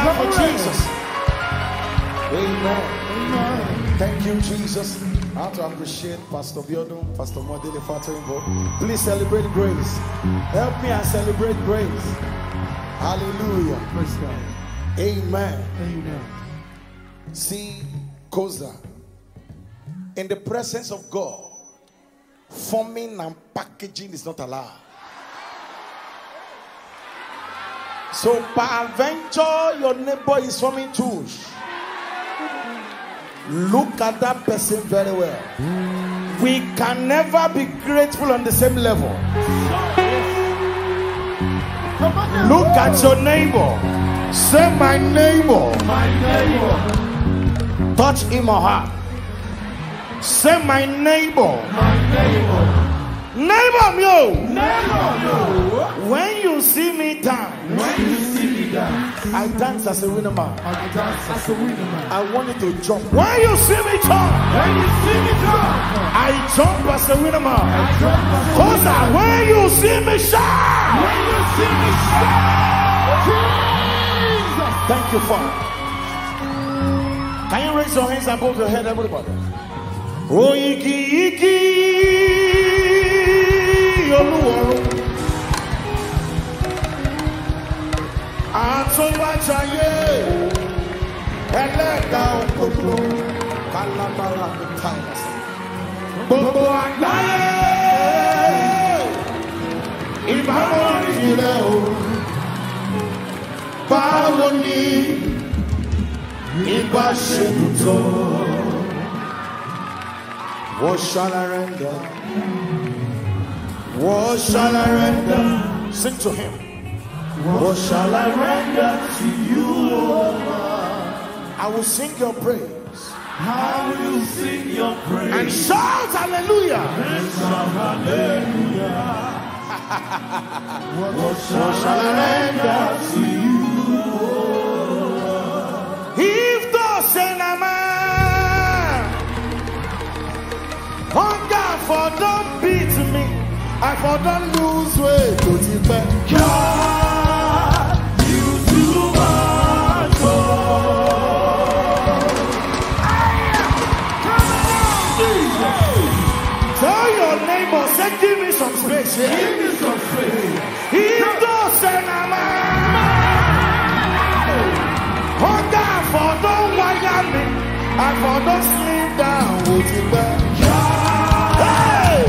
clap for Jesus. Amen. Thank you, Jesus. I have to appreciate Pastor Biodun, Pastor Modele Fatoimbo. Please celebrate grace. Help me and celebrate grace. Hallelujah. Praise God. Amen. Amen. See, Koza, in the presence of God, forming and packaging is not allowed. So, peradventure, your neighbor is forming tools. Look at that person very well. We can never be grateful on the same level. Look at your neighbor. Say, my neighbor. My neighbor. Touch him or her. Say, my neighbor. My neighbor. Neighbor, yo. Neighbor, yo. When you see me down, When you see me down, I dance as a winner man. I dance as a winner man. I want you to jump. When you see me jump, When you see me jump, I jump as a winner man. I jump as a Cause winner man. when you see me shine, When you see me shine, Jesus. thank you, Father. Can you raise your hands above your head, everybody? Oh, iki, Olúwarun. Àtúnwájayé, ẹlẹ́dàá òkòkò, kálábàrà ní táìlẹ̀sì. Gbogbo àgbáyé, ìbámu ìjìnlẹ̀ o. Báwo ni ìgbà ṣe dùn tó? What shall I render? What shall I render? Sing to him. What shall I render to you, Lord? I will sing your praise. I will sing your praise. And shout hallelujah. And shout hallelujah. What shall I render to you, Lord? If thou say na man, hunger for don't beat me, I for don't lose weight to the back. God, you do much Tell your neighbor, say, give me some space here. Give me some faith. If thou say na man, hunger for don't wire me, I for don't slim down with the back. Hey!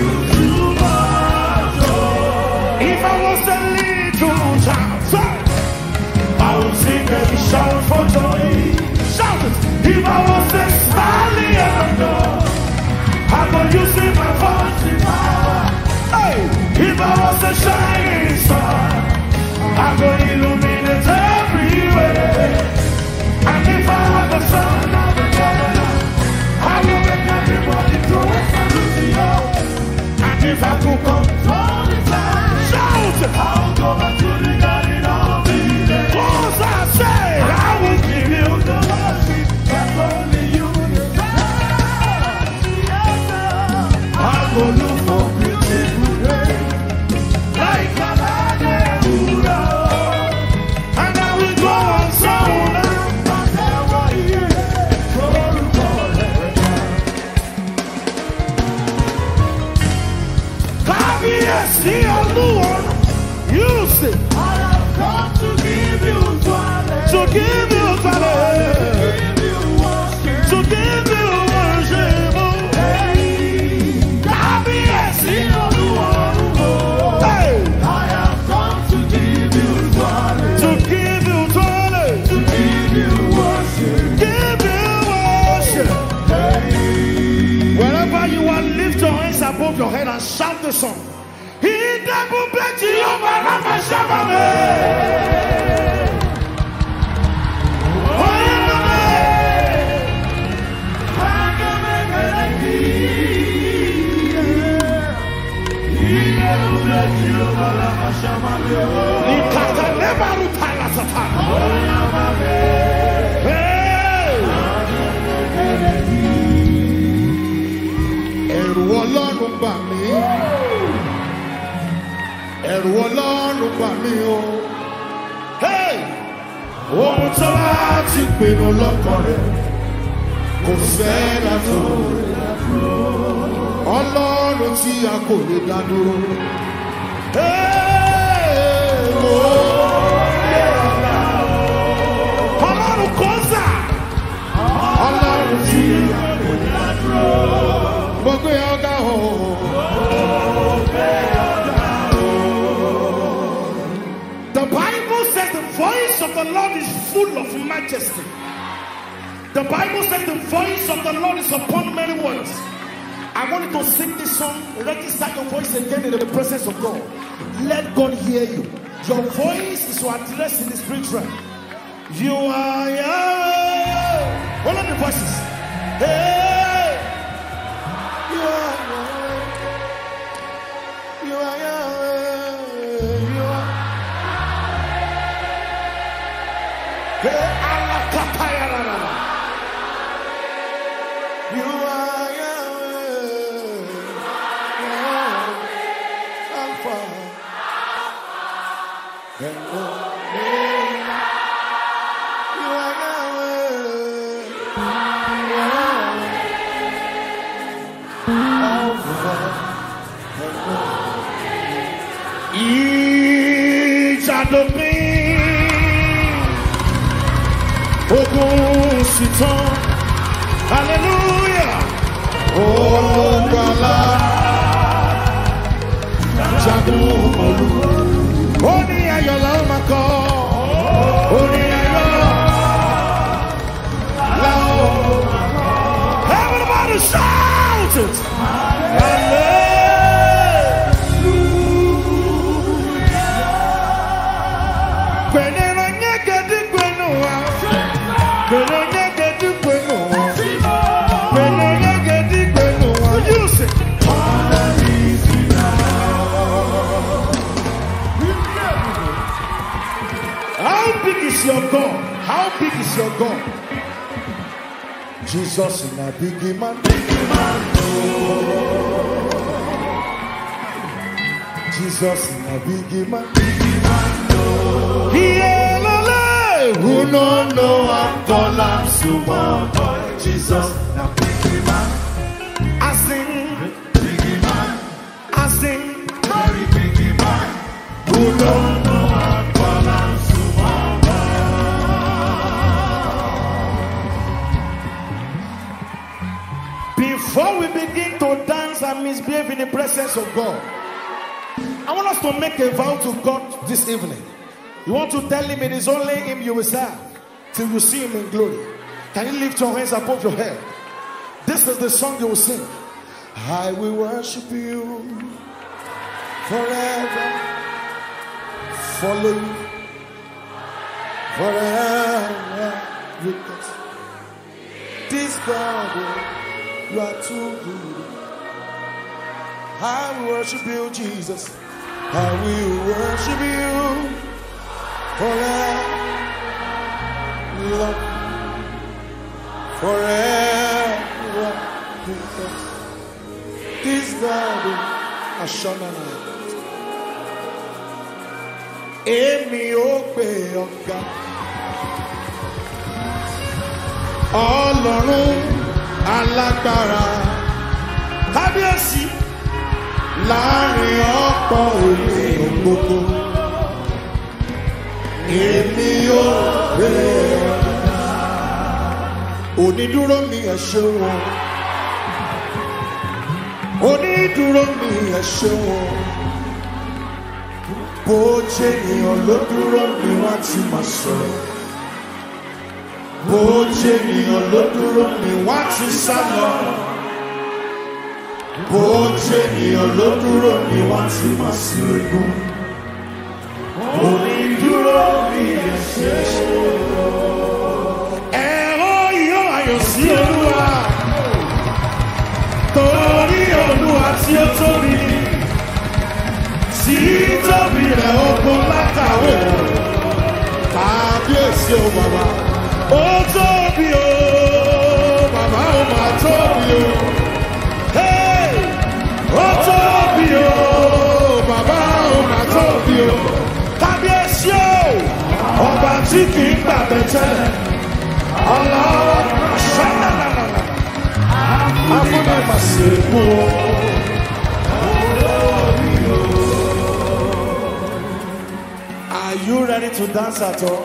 If I was a little child, I would sing and shout for joy. Shout it! If I was a stallion, I would use my voice in power. Hey! If I was a shining star, I would illuminate everywhere. And if I had the son of the governor, I would make everybody throw a salute. And if I could control the time, shout! I'll go back to the garden of Eden. Cause I say, I will give you The worship that only you deserve. I will look for beautiful rain, Like a Buddha. and I will go on sound. Kábíyèsí Olúwarun, you say, I have come to give you glory. to give you glory, Give you worship. to give you worship. Kábíyèsí Olúwarun, hey, I have come to give you glory. to give you glory, To give you worship. give you worship. Wherever you are, lift your hands above your head and shout the song. He double bet you over Rafa Shabame. Ẹ̀rù Ọlọ́run bà mí. Ẹ̀rù Ọlọ́run bà mí o. Hey! ohun tó bá ti pinnu lọ́kàn rẹ̀ kò sẹ́dá tó Ọlọ́run tí a kò lè dá dúró. Ọlọ́run kọ́sà Ọlọ́run tí a kò lè dá dúró. Mo gbé ọ̀gá o. The Bible says the voice of the Lord is full of majesty. The Bible says the voice of the Lord is upon many waters. I want you to sing this song, register your voice again in the presence of God. Let God hear you. Your voice is to address in the spiritual. You are Yahweh. All of the voices. Hey, you are Yahweh. You are Yahweh. You are. Hey, Allah kapaya la la la. You are Yahweh. Alpha and Omega. You are Yahweh. Alpha and Omega. Ìjàdópin, ogun sì tán. Hallelujah. Olùgbàlà jagun olú. Ó ní ayọ̀ la ó máa kọ. Ó ní ayọ̀ la ó máa kọ. Everybody shout it. Hallelujah. Gbẹ̀nẹ̀rọ nyẹ́gẹ̀dí gbẹ̀nù wa. Gbẹ̀nẹ̀rọ nyẹ́gẹ̀dí gbẹ̀nù wa. Gbẹ̀nẹ̀rọ nyẹ́gẹ̀dí gbẹ̀nù wa. You sing. How big is your God? How big is your God? Jesus is a big man. Jesus is a big man. Who no know I'm calling small boy. Jesus is a big man. I sing, big man. I sing, very big man. Who don't know I'm calling small boy. Before we begin to dance and misbehave in the presence of God, I want us to make a vow to God this evening. You want to tell him it is only him you will serve till you see him in glory. Can you lift your hands above your head? This is the song you will sing. I will worship you forever, follow you forever. Because this God, you are too good. I will worship you, Jesus. I will worship you forever, love, forever. Because this God, I shall not. Èmi ó gbé ọ̀gá, Ọlọ́run alágbára, kábíyèsí láàrin ọ̀pọ̀ ènìyàn gbogbo. Èmi ó gbé ọ̀gá, onídúró mi ẹ ṣeun, onídúró mi ẹ ṣeun. Bó jẹ́ ènìyàn ló dúró ni wọ́n ti máa sọ̀rọ̀. Bó jẹ́ ènìyàn ló dúró ni wọ́n ti sá lọ. Bó jẹ́ ènìyàn ló dúró ni wọ́n ti máa ṣẹ́gun. Onídúró mi ẹ ṣeun. Ẹ̀rọ yóò ayọ̀ sí Olúwa. Torí Olúwa tí ó tóbi. Títóbi rẹ̀ ogun látàwé. Kábíyèsí o bàbá. Ó tóbi o, bàbá ó máa tóbi o. Hey! Ó tóbi o, bàbá ó máa tóbi o. Kábíyèsí o, ọba tí kì í gbàgbé tẹ́lẹ̀. Ọlọ́run ṣáàlàlàlà. Afúnni màsíkú. Are you ready to dance at all?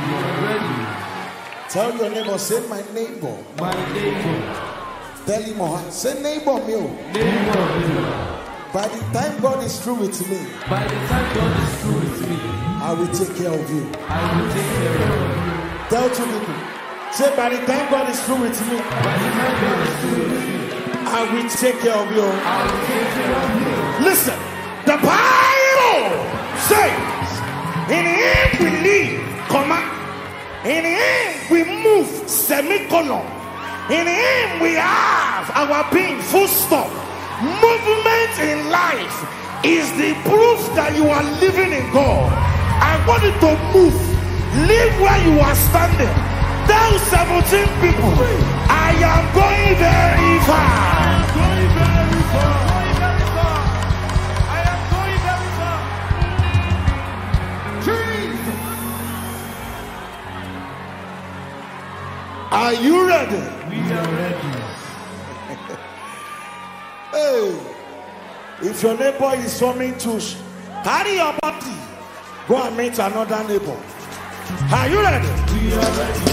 Tell your neighbor, say my neighbor. My neighbor. Tell him, say neighbor me. Neighbor me. By the time God is through with me, By the time God is through with me, I will take care of you. I will take care of you. Tell two people, say by the time God is through with me, By the time God is through with me, I will take care of you. I will take care of you. Listen, the Bible says, in him we live, comma, in him we move, semicolon, in him we have our being, full stop. Movement in life is the proof that you are living in God. I want you to move, live where you are standing. Tell 17 people, I am going very far. Going very far. Going very far. I am going very far. Jesus. Are you ready? We are ready. Hey, if your neighbor is forming tush, carry your body, go and meet another neighbor. Are you ready? We are ready.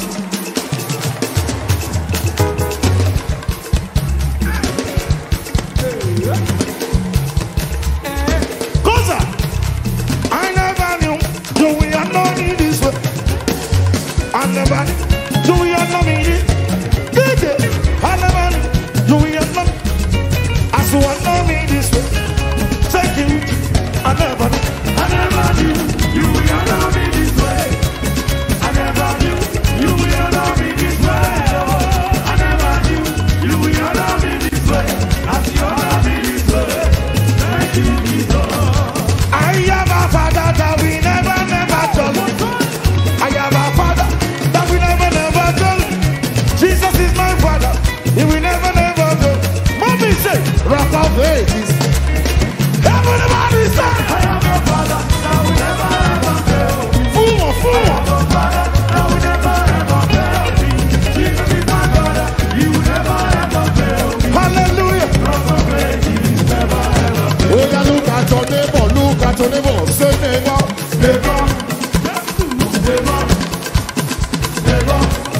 Cause I never knew you will know me this way. I never knew you will know me this way. I never knew you will know me. As you will know me this way. Thank you. I never knew. I never knew you will know me this way. I never knew you will know me this way. Oh, I never knew you will know me this way. As you know me this way. Thank you, Jesus. I am a father that we never told. I am a father that we never told. Jesus is my father. He will never told. Mommy say, rock of ages. Everybody say, I am a father that will never ever fail me. Fool. I am a father that will never ever fail me. Jesus is my father. He will never ever fail me. Hallelujah. Rock of ages, never ever fail Oh, yeah, look at your neighbor, say neighbor. me. Never, never, never,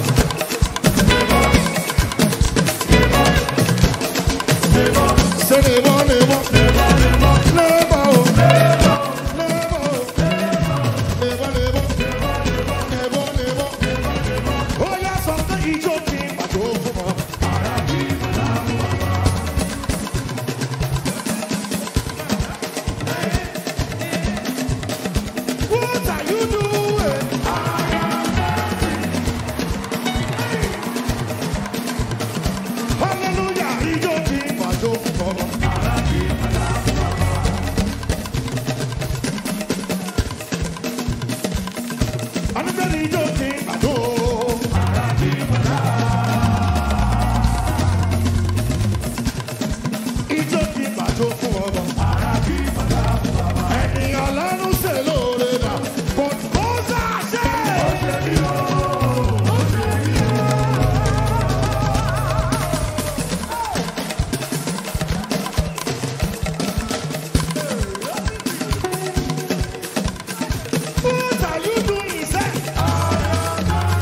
never, never, Say neighbor. never, never. Neighbor. Oh, yeah, something he joking, but oh, come on. What are you doing? Hallelujah, he joking, but oh, come on. Anybody joking, but oh. Ìjọ́kì bàjọ́ fún ọmọ. Ẹni ọlọ́run ṣe lóore náà. Kò tó ṣàṣẹ. What are you doing, sir?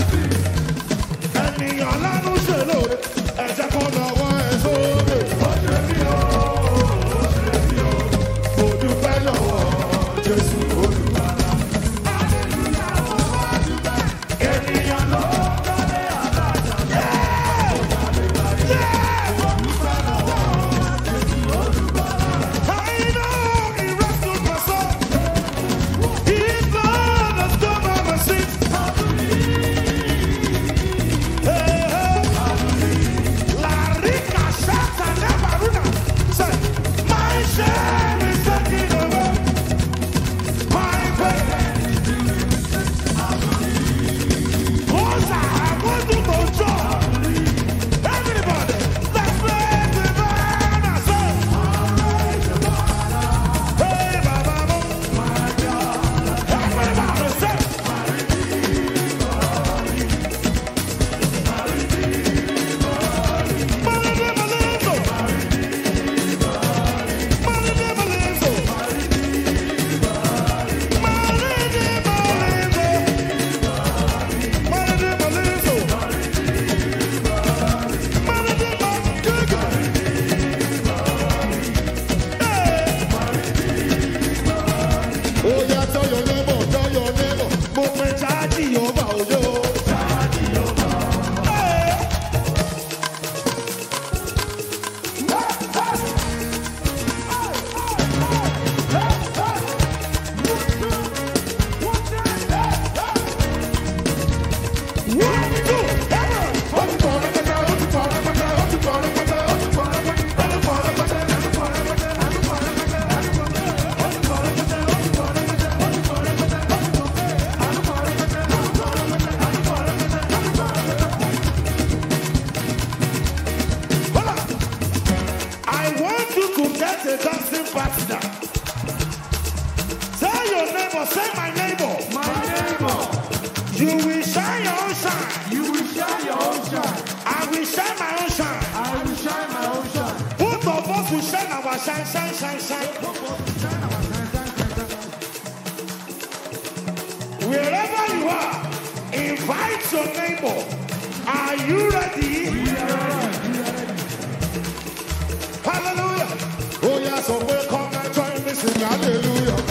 You will shine your own shine. You will shine your own shine. I will shine my own shine. I will shine my own shine. Both of us will shine our shine, shine, shine, shine. Wherever you are, invite your neighbor. Are you ready? We are ready. Hallelujah. Oh yes, so welcome and join me sing hallelujah.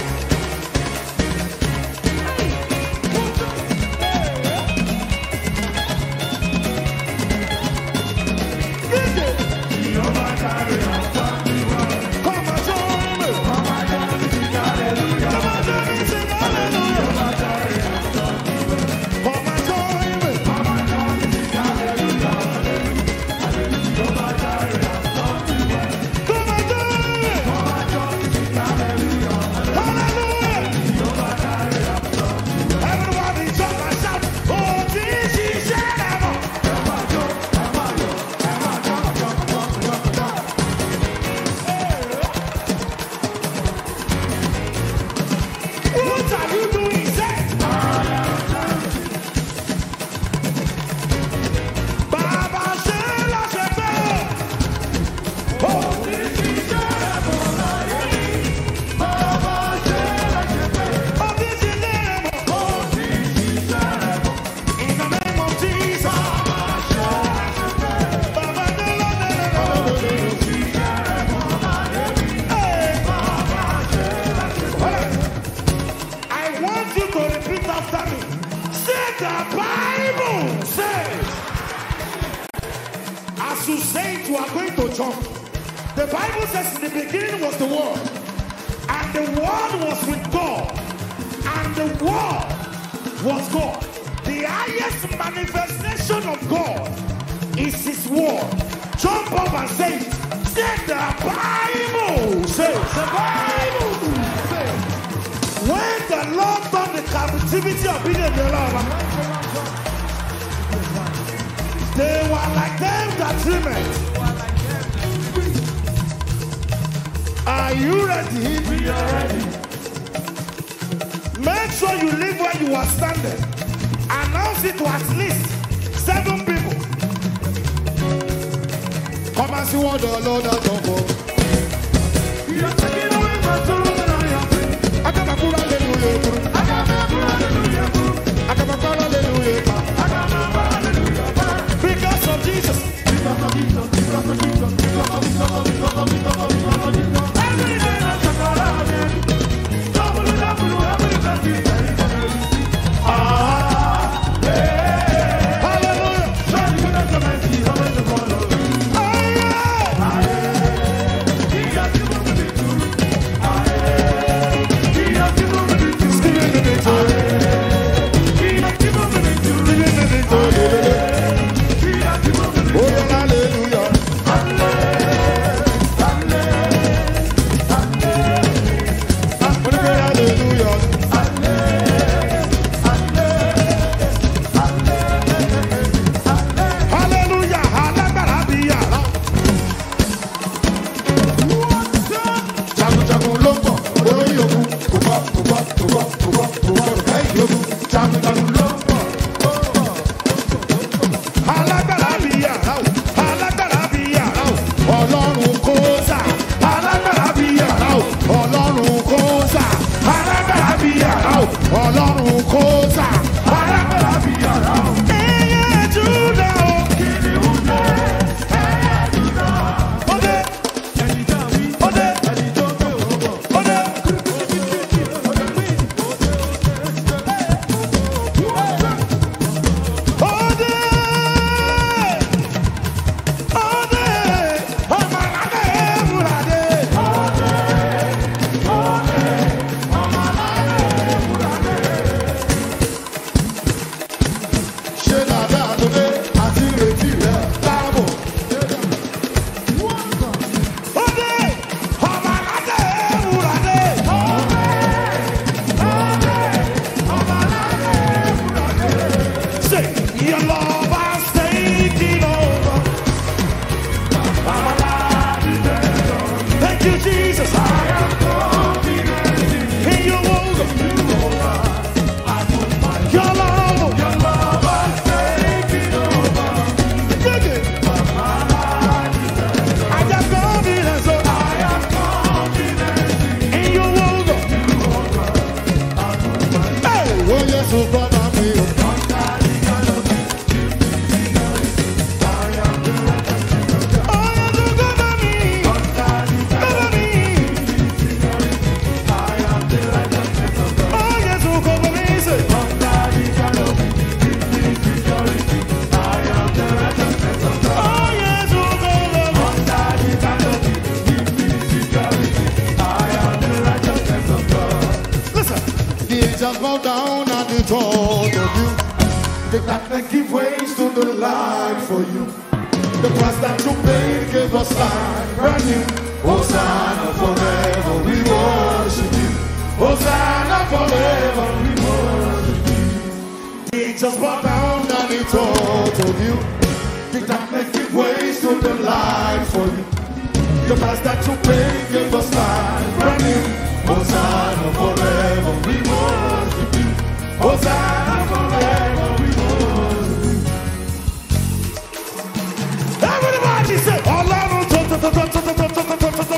To say it, you are going to jump. The Bible says in the beginning was the Word, and the Word was with God, and the Word was God. The highest manifestation of God is His Word. Jump up and say it. Say the Bible says. The Bible says. When the Lord turned the captivity of Israel, they were like them that dreamed. Are you ready? We are ready. Make sure you live where you are standing. Announce it to at least 7 people. Come and see what the Lord has done for. You are taking away my sorrows and I am free. I got my full hallelujah. I got my full hallelujah. I got my full hallelujah. I got my full hallelujah. Because of Jesus. Because of Jesus. Because of Jesus. Because of Jesus. Because of Jesus. Because of Jesus. Every day I shall call out again. Double, double, every blessing. Hallelujah. Show me goodness and mercy. How is the follow? He has given me the truth. He has given me the They can't give ways to the light for you. The price that you paid gave us life brand new. Hosanna forever, we worship you. Hosanna forever, we worship you. Jesus brought down and he told you. They can't give ways to the light for you. The price that you paid gave us life brand new. Hosanna forever, we worship you. Hosanna forever, we worship you. Everybody say, Ọlọ́run tó.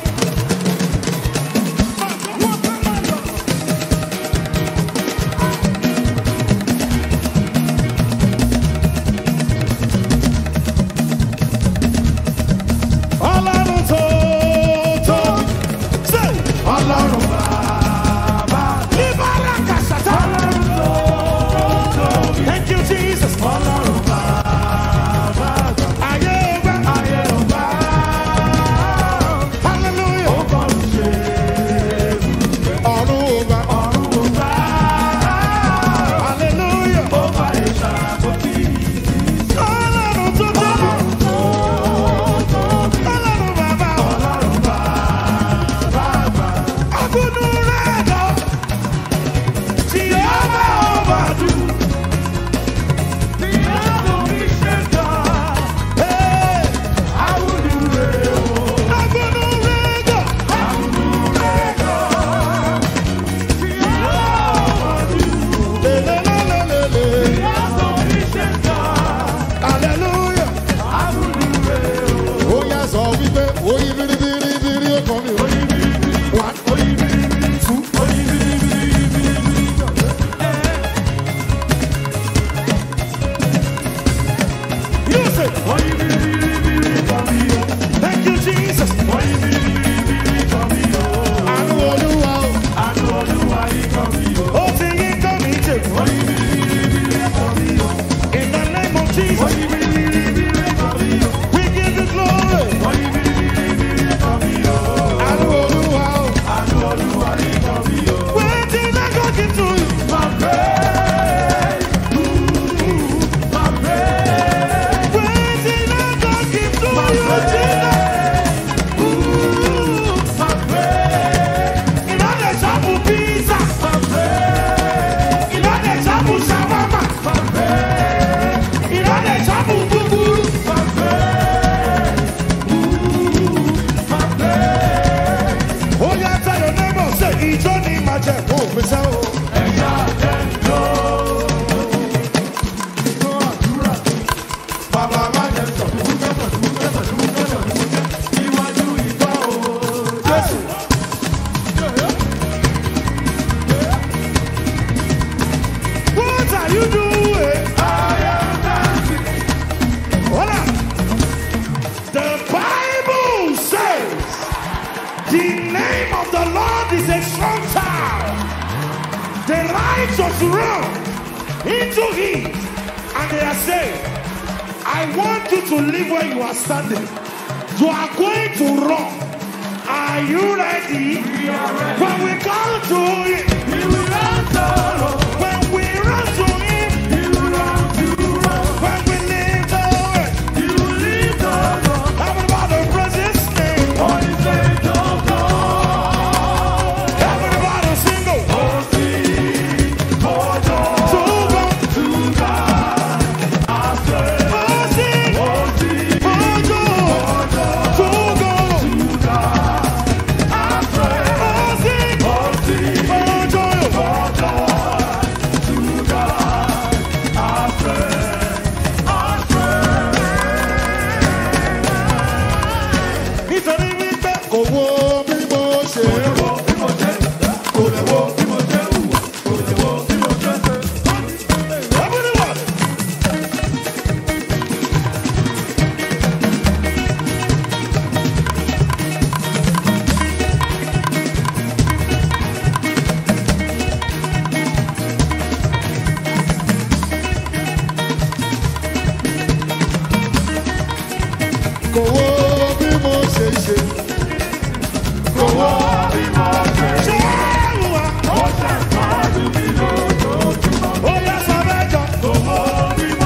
Oh, yes, I'm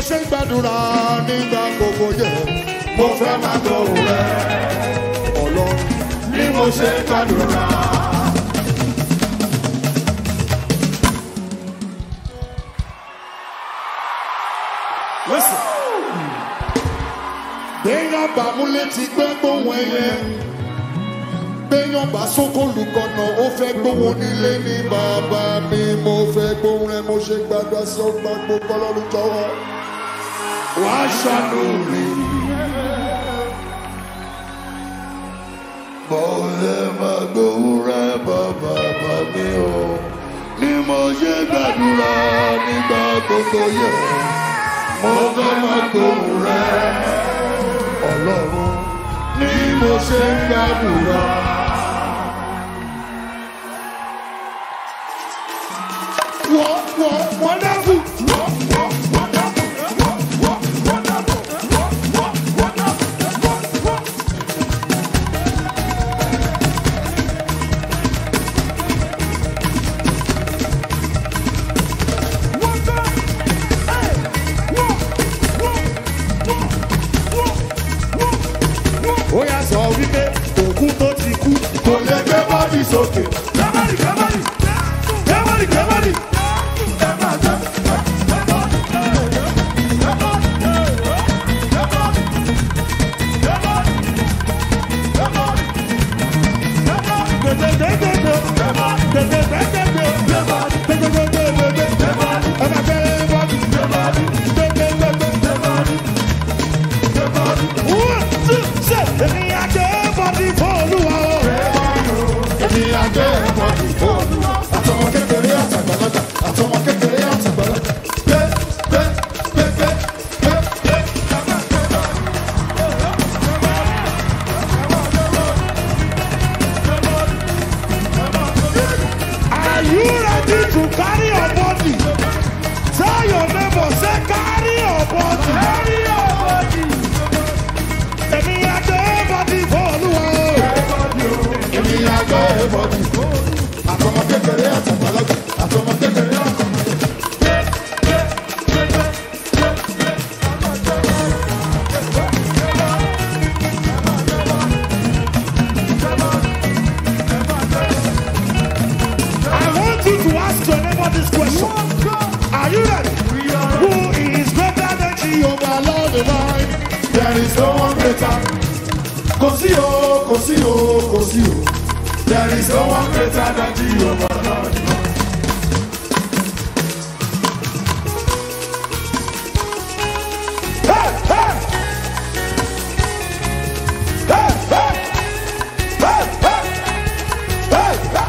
ṣe ń gbàdúrà nígbà gbogbo yẹ. Mo fẹ́ máa gbóhùn rẹ̀. Ọlọ́run ni mo ṣe ń gbàdúrà. Listen. Béèyàn bá múlẹ̀ ti gbẹ́ gbóhùn ẹyẹ. Béèyàn bá sókò lùkọ̀nà ó fẹ́ gbóhùn nílé ní bàbá mi. Mo fẹ́ gbóhùn rẹ̀ mo ṣe gbàdúrà sí ọgbà gbogbo ọlọ́run jọ̀wọ́. Wàá ṣàánú mi. Mo lè máa gbóhùn rẹ̀ bàbá mi o. Ni mo ṣe gbàdúrà nígbà gbogbo yẹ. Mo fẹ́ máa gbóhùn rẹ̀. Ọlọ́run ni mo ṣe ń gbàdúrà. Wonderful. Ó yá sọ wípé òkú tó ti kú kò lè gbé bọ́ọ̀dì sókè. Gbẹ́bọ́dì. Carry your body. Tell your neighbor, say carry your body. Carry your body. Èmi àgbẹ̀ body fọ́ọ̀lùwà. Èmi àgbẹ̀ body. Àtọmọ kékeré àtàgbàlagbà. Àtọmọ kékeré àtàgbàlagbà. This question. Are you ready? Who is greater than Jehovah, Lord divine? There is no one greater. Kosio. There is no one greater than Jehovah, Lord divine. Hey, hey! Hey, hey! Hey, hey! Hey, hey!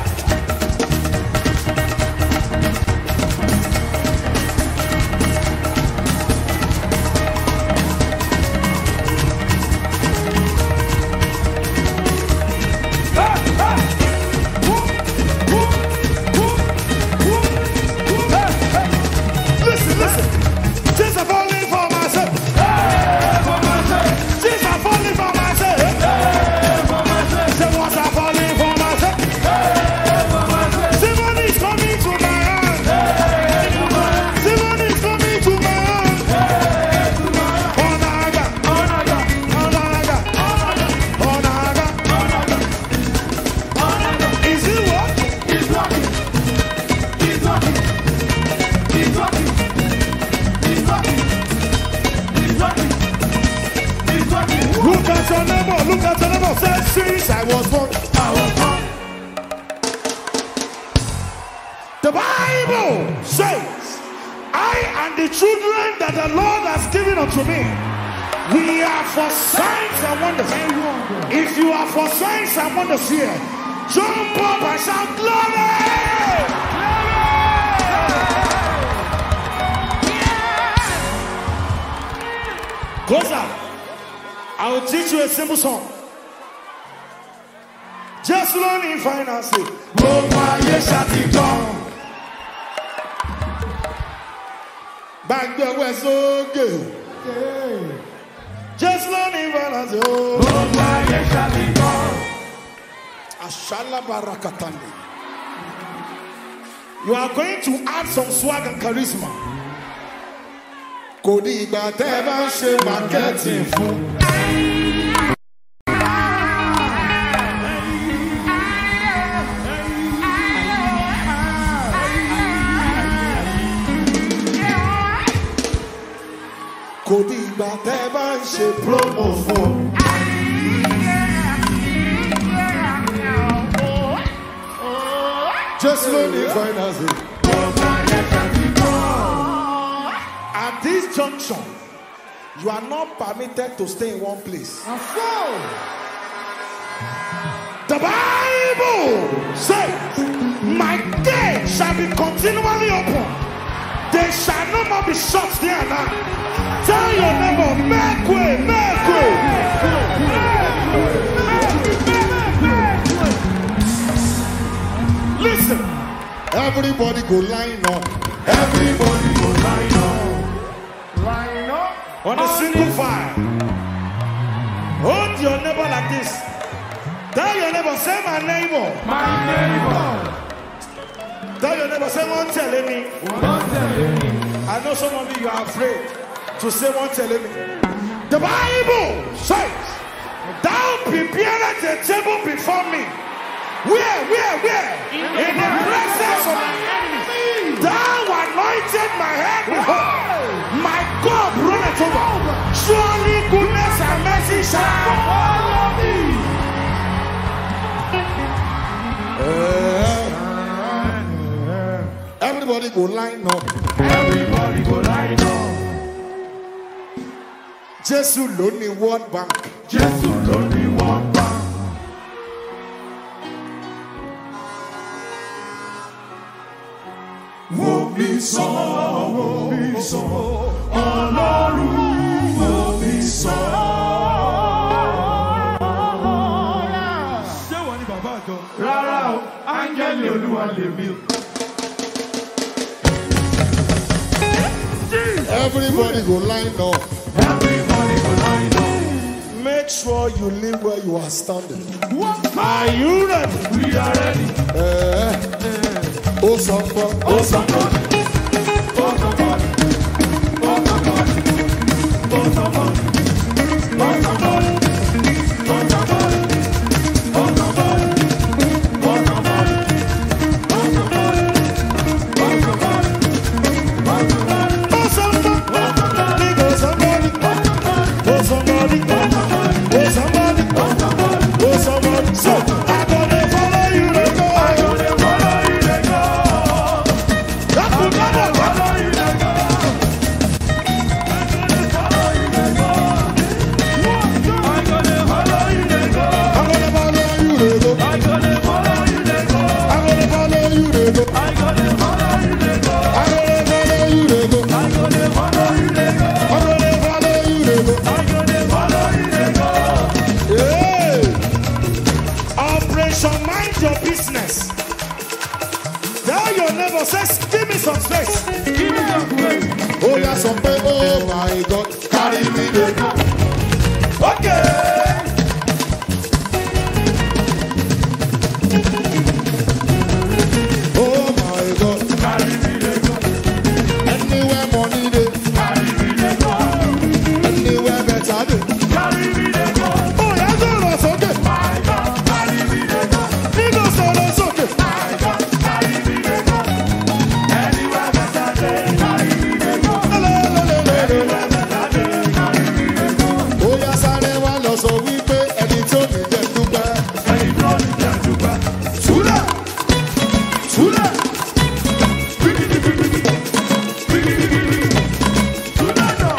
Look at your neighbor. Say, since I was born. The Bible says, I and the children that the Lord has given unto me, we are for signs and wonders. If you are for signs and wonders here, jump up and shout glory! Close up. I will teach you a simple song. Just learning finance. Oh my yes, I think back there was so good. Just learning finance. Oh my yes, I think Ashala Barakatandi. You are going to add some swag and charisma. Kò ní ìgbà tẹ́ ẹ bá ń ṣe marketing fún. Kò ní ìgbà tẹ́ ẹ bá ń ṣe promo fún. Just learning finance. At this junction, you are not permitted to stay in one place. The Bible says, my gate shall be continually open. They shall no more be shut there and now. Tell your neighbor, make way, make way. Listen, everybody go line up. Everybody go line up. Line up on a single file. Hold your neighbor like this. Tell your neighbor, say my neighbor. My neighbor. Tell your neighbor, say one telling me. One telling me. I know some of you are afraid to say one telling me. The Bible says, thou preparest a table before me. Where? In the presence of my enemy. Thou anointed my head with oil. My God runneth over. Surely goodness and mercy shall follow me. Everybody go line up. Everybody go line up. Jesus lonely World Bank. Jesus lonely World Bank. Wo mi sọ, Ọlọ́run wo mi sọ. Ṣé wọ́n ní bàbá àjọ? Rárá o, áńgẹ́lì Olúwa lèmi o. Everybody go line up. Everybody go line up. Make sure you live where you are standing. Are you ready? We are ready. Oh, somebody. Oh, somebody. Oh, somebody. Oh, somebody. Oh, somebody. Oh, somebody. Oh, somebody. Oh, somebody. Oh, somebody. Oh, somebody. Oh, somebody. So I'm gonna follow you to go. I'm gonna follow you to go. I'm gonna follow you to go. I'm gonna follow you to go. I'm gonna follow you to go. I'm gonna follow you to go. I'm gonna follow you to go. I'm gonna follow you to go. I'm gonna follow you to go. I'm gonna follow you to go. I'm gonna follow you to go. I'm gonna follow you to go. I'm gonna follow you to go. Yeah. Operation Mind Your Business. Tell your neighbor, say, give me some space. Give me some space. Oh, yeah, some space. Oh, my God. Carry me there. Okay. Oh, my God. Carry me there. Anywhere money there. Carry me there. Anywhere better there. Carry me there. Oh, yeah, that's okay. My God. Carry me there. That's okay. My God. Carry me there. Anywhere better there. Carry me there. Anywhere better there. Carry me there. Oh, yeah, sáré wá lọ sọ wípé ẹni tó ní jẹ́ dúpẹ́. Ẹni tó ní jẹ́ dúpẹ́. Túlẹ̀. Túlẹ̀. Túlẹ̀ náà.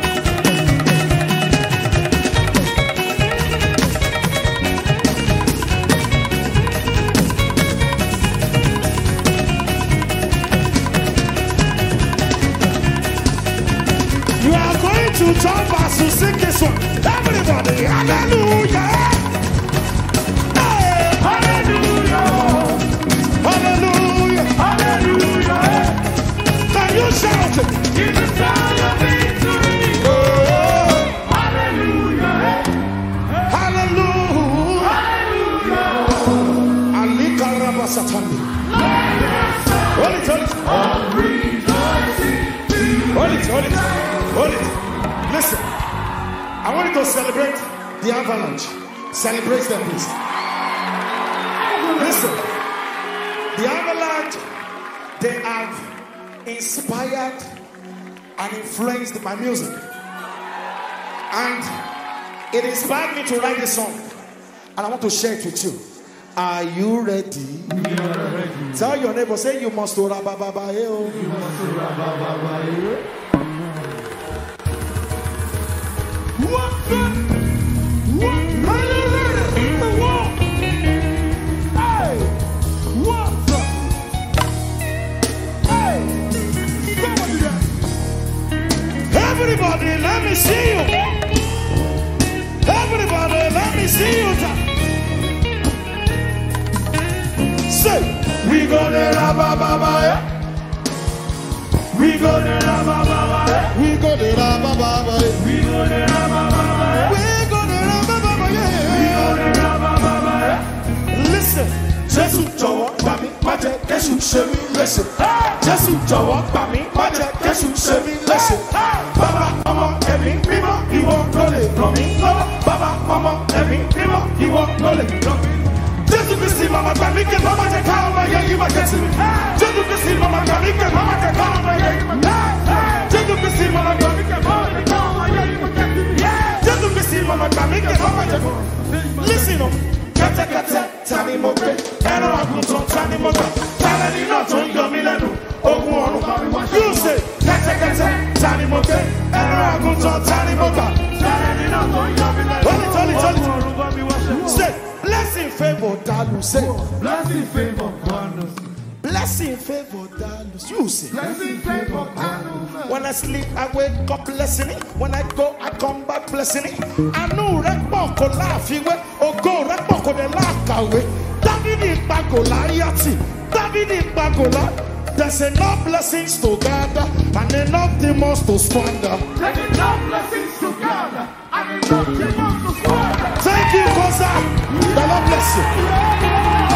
You are going to jump as you sing this one. Everybody, hallelujah. Hey. Hallelujah. Hallelujah. Hallelujah. Can you shout it? Give the sound of victory. Oh. Hallelujah. Hallelujah. Hallelujah. Ali Karaba Satani. Hold it. All rejoicing. Hold it. Hold it. Listen. I want you to celebrate the avalanche. Celebrate them, please. Listen. The avalanche, they have inspired and influenced my music. And it inspired me to write this song. And I want to share it with you. Are you ready? We are ready. Tell your neighbor, say you must do rabababa. You must do rabababa. What's good? Are you ready? Hey! What's up? Hey! Somebody there. Everybody, let me see you. Everybody, let me see you. Say, we go to rabababa. We go to rabababa. we go to rabababa. We go to rabababa. We go to rabababa. We go to rabababa. Listen, Jesus jọ̀wọ́ gbà mí, má jẹ́ kẹ́sù ṣe mí léṣe. Jésù jọ̀wọ́ gbà mí, má jẹ́ kẹ́sù ṣe mí léṣe. Bàbá ọmọ ẹ̀mí mímọ́, ìwọ ló lè ràn mí lọ́wọ́. Bàbá ọmọ ẹ̀mí mímọ́, ìwọ ló lè ràn mí. Jésù Kristi mama gbà mí kí mama jẹ́ ká ọmọ yẹn yí máa jẹ́ sí mi. Jésù Kristi mama gbà mí kí mama jẹ́ ká ọmọ yẹn yí máa jẹ́ sí mi. Jésù Kristi mama gbà mí kí mama jẹ́ ká ọmọ yẹn yí máa jẹ́ sí mi. Jésù Kristi mama gbà mí kí mama jẹ́ ká ọmọ yẹn yí máa jẹ́ sí mi. Listen up. Kẹ́tẹ́kẹ́tẹ́ ta ni mo gbé, ẹran àgùntàn ta ni mo gbà, tàlẹ́ni náà tó ń yọ mí lẹ́nu, ogun ọ̀run. You say, kẹ́tẹ́kẹ́tẹ́ ta ni mo gbé, ẹran àgùntàn ta ni mo gbà, tàlẹ́ni náà tó ń yọ mí lẹ́nu, ogun ọ̀run. Say, blessing, favor, dalu. Say, Blessing, favor, wonders. blessing, favor, dalu. You say, Blessing, favor, wonders. when I sleep, I wake up blessing it. When I go, I come back blessing it. I know rekpo ko láfiwé, ògo rekpo ko de lákàwé. Dáfídì pa Gòláyátì, Dáfídì pa Gòláyátì. There's enough blessings to gather and enough demons to squander. There's enough blessings to gather and enough demons to squander. Thank you, Kosa. The Lord bless you.